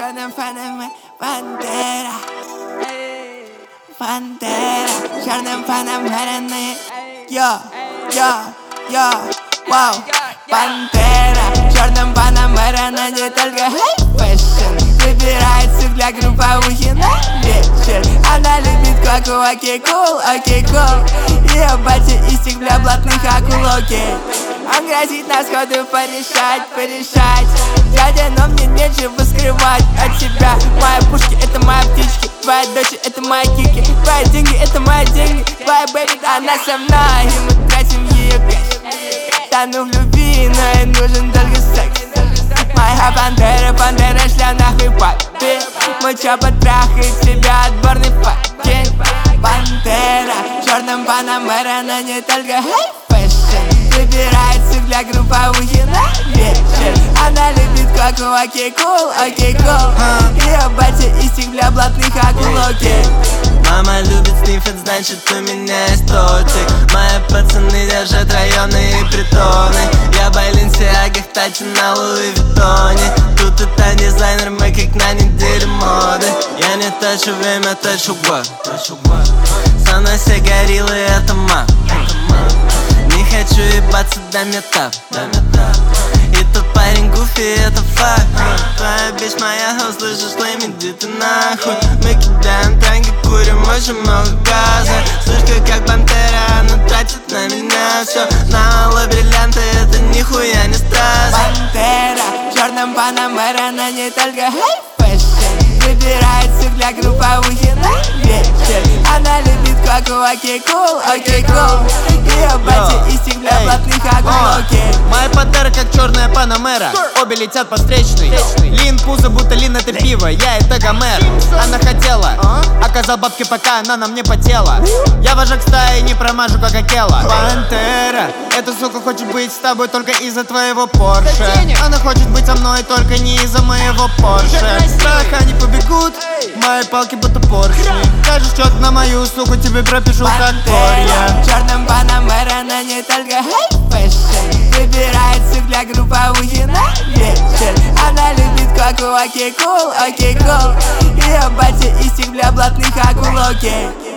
черным фоном мы Пантера. Пантера, черным фоном горяные. Вау. Пантера, черным фоном горяна не только фэшн. Выбирается для групповухи на вечер. Она любит коку, окей, кул. Ее батя истик для блатных акул, окей. Он грозит на сходу порешать. Дядя, но мне нечего скрывать от тебя. Мои пушки — это мои птички. Твоя дочь — это мои кики. Твои деньги — это мои деньги. Твоя бэйби, она со мной. И мы тратим ее кэш. Тону в любви, но ей нужен только секс. Моя пантера, шля нахуй папе. Моча потрахает тебя, отборный пакет. Пантера, черным панамера, но не только фэшн. Выбирается для групповухи на вечер. Она любит коку, окей, кул. Ее батя истик для блатных акул, окей. Мама любит снифать, значит у меня есть тортик. Мои пацаны держат районы и притоны. Я в Баленсиагах, Тати на Луи Виттоне. Тут это дизайнер, мы как на неделе моды. Я не точу время, точу год. Со мной все гориллы, это мам. Не хочу ебаться до метап. И тот парень Гуфи, это факт. Твоя бич моя, услышишь флейм, иди ты нахуй. Мы кидаем танки, курим очень много газа. Слышка как пантера, она тратит на меня все. На алые бриллианты, это нихуя не страз. Пантера, черным панамера, но не только фэшн. Выбирается для групповухи на вечер. Она любит коку, окей, кул. Ее батя истик для блатных акул, окей. Моя пантера как черная панамера. Обе летят по встречной. Лин пузо, будто Лин это пиво. Я это Гомер. Она хотела, оказал бабки, пока она на мне потела. Я вожак стаи, не промажу как Акела. Пантера, эта сука хочет быть с тобой только из-за твоего Порше. Она хочет быть со мной только не из-за моего Порше. Страх, они побегут, мои палки будто поршни. Скажешь что-то на мою суку, тебе пропишу как Корья. Черным панамера, но не только фэшн. Выбирается для групповухи на вечер. Она любит коку, окей, кул. Ее батя истик для блатных акул, окей.